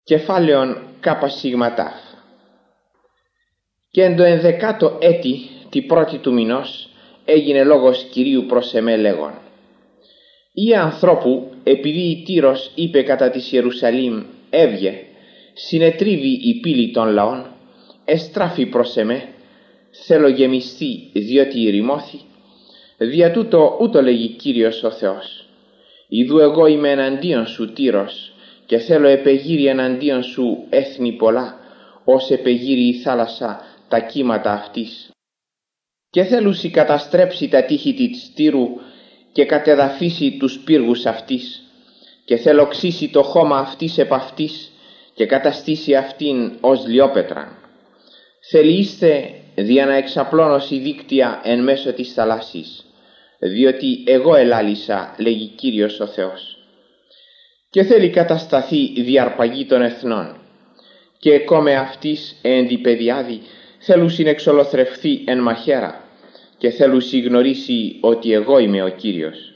Κεφάλαιον ΚΣΤ. Και εν το 11ο έτη, τη πρώτη του μηνός, έγινε λόγος Κυρίου προς εμέ λέγον: «Ή ανθρώπου, επειδή η Τύρος είπε κατά της Ιερουσαλήμ, έβγε, συνετρίβει η πύλη των λαών, εστράφει προς εμέ, θέλω γεμιστεί διότι ηρημώθη. Δια τούτο ούτω λέγει Κύριος ο Θεός: Ιδού εγώ είμαι εναντίον σου Τύρος, και θέλω επεγείρει εναντίον σου έθνη πολλά, ως επεγείρει η θάλασσα τα κύματα αυτής. Και θέλουσι καταστρέψει τα τείχη της Τύρου και κατεδαφίσει τους πύργους αυτής, και θέλω ξύσει το χώμα αυτής επ' αυτής και καταστήσει αυτήν ως λιόπετραν. Θέλει είστε δια να εξαπλώνωση δίκτυα εν μέσω της θαλάσσης, διότι εγώ ελάλησα, λέγει Κύριος ο Θεός. Και θέλει κατασταθεί διαρπαγή των εθνών, και εκόμε αυτής εν τη παιδιάδη θέλουσιν εξολοθρευθεί εν μαχαίρα, και θέλουσι γνωρίσει ότι εγώ είμαι ο Κύριος.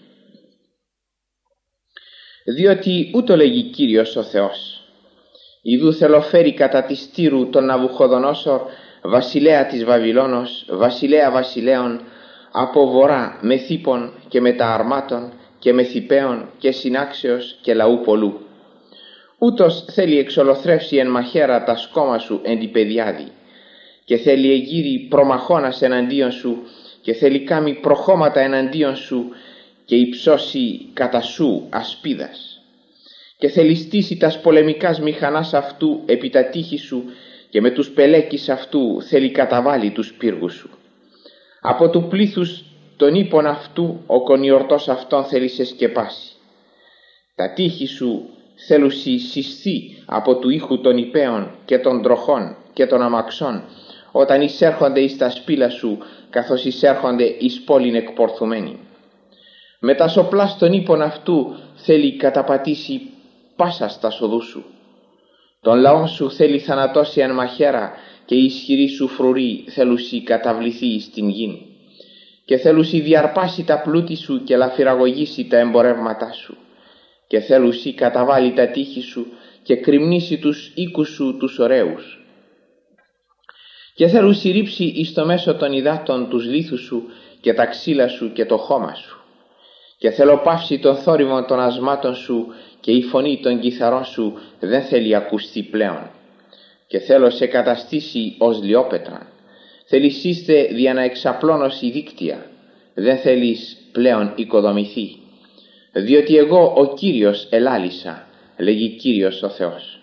Διότι ούτω λέγει Κύριος ο Θεός: Ιδού θέλω φέρει κατά της Τύρου τον Ναβουχοδονόσορ, βασιλέα της Βαβυλώνος, βασιλέα βασιλέων, από βορρά με θήπων και με τα αρμάτων και με θηπαίων και συνάξεως και λαού πολλού. Ούτως θέλει εξολοθρεύσει εν μαχαίρα τα σκόμα σου εν τη παιδιάδη, και θέλει εγείρει προμαχώνας εναντίον σου, και θέλει κάμει προχώματα εναντίον σου, και υψώσει κατά σου ασπίδας. Και θέλει στήσει τας πολεμικάς μηχανάς αυτού επί τα τείχη σου, και με τους πελέκεις αυτού θέλει καταβάλει τους πύργους σου. Από του πλήθους των ύπων αυτού ο κονιορτός αυτόν θέλει σε σκεπάσει. Τα τείχη σου θέλουσι συσθεί από του ήχου των υπαίων και των τροχών και των αμαξών, όταν εισέρχονται εις τα σπήλα σου, καθώς εισέρχονται εις πόλην εκπορθουμένοι. Με τα σοπλάς των ύπων αυτού θέλει καταπατήσει πάσα στα σοδού σου. Τον λαό σου θέλει θανατώσει εν μαχαίρα, και η ισχυρή σου φρουρή θέλουσι καταβληθεί στην γην. Και θέλουσι διαρπάσει τα πλούτη σου και λαφυραγωγήσει τα εμπορεύματά σου. Και θέλουσι καταβάλει τα τείχη σου και κρυμνήσει τους οίκους σου τους ωραίους. Και θέλουσι ρίψει εις το μέσο των υδάτων τους λίθους σου και τα ξύλα σου και το χώμα σου. Και θέλω πάυσει τον θόρυβο των ασμάτων σου, και η φωνή των κιθαρών σου δεν θέλει ακουστεί πλέον. Και θέλω σε καταστήσει ως λιόπετραν. Θέλεις είστε δια να εξαπλώνωση δίκτυα, δεν θέλεις πλέον οικοδομηθεί. Διότι εγώ ο Κύριος ελάλησα, λέγει Κύριος ο Θεός.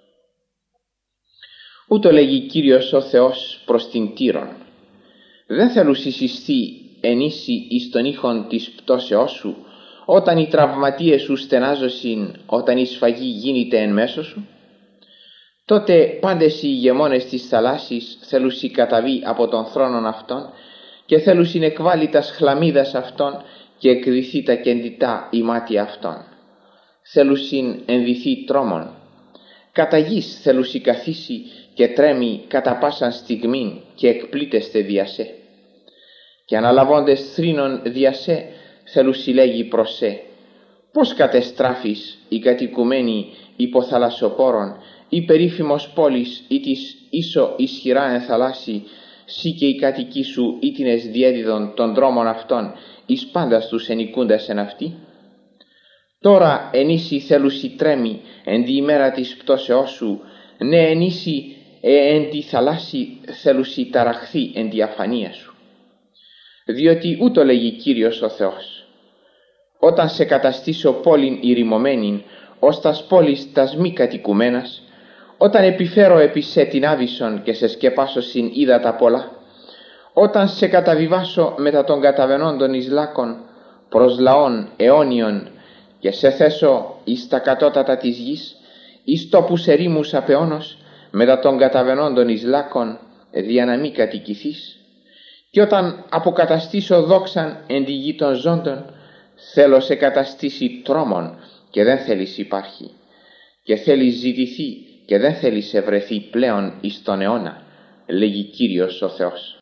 Ούτω λέγει Κύριος ο Θεός προς την Τύρον: δεν θέλουσι συστεί ενήσει εις τον ήχον της πτώσεώς σου, όταν οι τραυματίες σου στενάζωσιν, όταν η σφαγή γίνεται εν μέσω σου. Τότε πάντες οι ηγεμόνες της θαλάσσης θέλουσι καταβεί από τον θρόνον αυτόν, και θέλουσιν εκβάλει τας χλαμίδας αυτών και εκδυθεί τα κεντητά η μάτια αυτών. Θέλουσιν ενδυθεί τρόμον. Κατά γης θέλουσι καθίσει και τρέμει κατά πάσαν στιγμήν, και εκπλήτεστε διασέ. Και αναλαβώντες θρήνων διασέ θέλουσι λέγει προς σε: πώς κατεστράφεις η κατοικουμένη υποθαλασσοπόρων, η περίφημος πόλης ή της ίσο ισχυρά εν θαλάσσι, σύ και οι κατοικοί σου ήτινες διέδιδον των δρόμων αυτών, εις πάντας τους ενοικούντας εν αυτή. Τώρα ενήσι θέλουσι τρέμει εν τη ημέρα της πτώσεώς σου, ναι ενήσι εν τη θαλάσσι θέλουσι ταραχθεί εν τη αφανία σου. Διότι ούτω λέγει Κύριος ο Θεός: όταν σε καταστήσω πόλην ηρημωμένην, ως τας πόλεις τας μη κατοικουμένας, όταν επιφέρω επί σε την άβυσσον και σε σκεπάσω συν ύδατα πολλά, όταν σε καταβιβάσω μετά των καταβαινόντων εις λάκων προς λαών αιώνιων, και σε θέσω εις τα κατώτατα της γης, εις τόπους ερήμους απεώνος, μετά των καταβαινόντων εις λάκων, δια να μη κατοικηθείς. Και όταν αποκαταστήσω δόξαν εν τη γη των ζώντων, θέλω σε καταστήσει τρόμον και δεν θέλεις υπάρχει, και θέλεις ζητηθεί και δεν θέλεις ευρεθεί πλέον εις τον αιώνα, λέγει Κύριος ο Θεός.